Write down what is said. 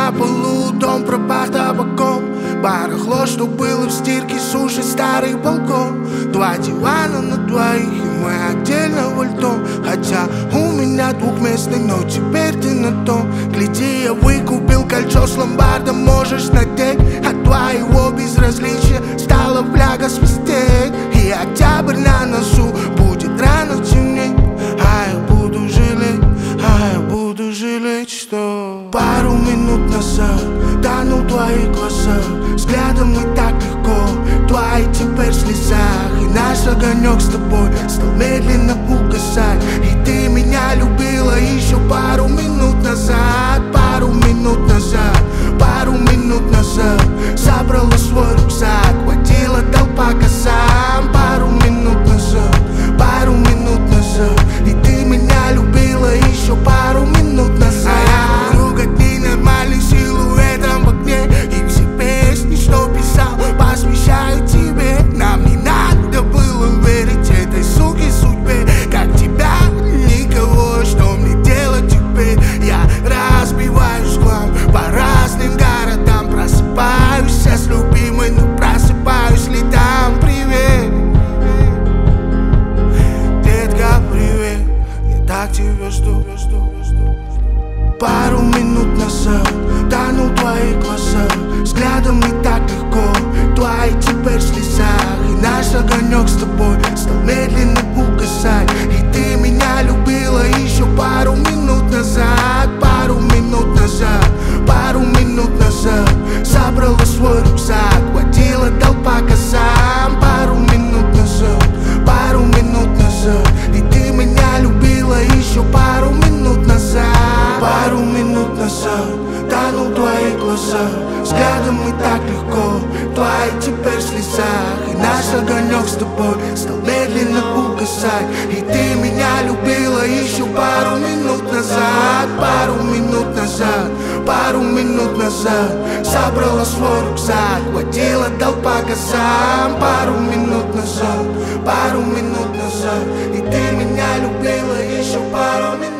на полу, дом пропах табаком. Барахло, что было в стирке, сушит старый балкон. Два дивана на двоих, и мы отдельно вольтом. Хотя у меня двухместный, но теперь ты на том. Гляди, я выкупил кольцо с ломбардом, можешь надеть. От твоего безразличия стала фляга свистеть. И октябрь на носу, будет рано темнеть. А я буду жалеть, что пару минут назад тонул в твоих глазах. Взглядом и так легко, твои теперь в слезах. И наш огонек с тобой стал медленно угасать. И ты меня любила еще пару минут назад. Пару минут назад, пару минут назад. Забрала свой рюкзак, водила толпа косам. Пару минут назад, пару минут назад. И ты меня любила еще пару минут назад. А я вдруг от ненормальных силуэтом в окне. И все песни, что писал, посвящаю тебе. Нам не надо было верить этой суке судьбе. Как тебя, никого, что мне делать теперь? Я разбиваюсь в хлам по разным городам. Просыпаюсь я с любимой, но просыпаюсь ли там? Привет, детка, привет. Я так тебя жду. Пару минут назад тонул в твоих глазах. Взглядом не так легко, твои теперь в слезах. И наш огонек с тобой стал медленно угасать. И ты меня любила еще пару минут назад. Пару минут назад, пару минут назад. Забрала свой рюкзак, водила толпа косам. Пару минут назад, пару минут назад. И ты меня любила еще пару минут назад. Пару минут назад тонул в твоих глазах. Взглядом и так легко, твои теперь в слезах. И наш огонек с тобой стал медленно угасать. И ты меня любила еще пару минут назад. Пару минут назад, пару минут назад. Забрала свой рюкзак, водила толпа косам. Пару минут назад, пару минут назад. И ты меня любила еще пару минут.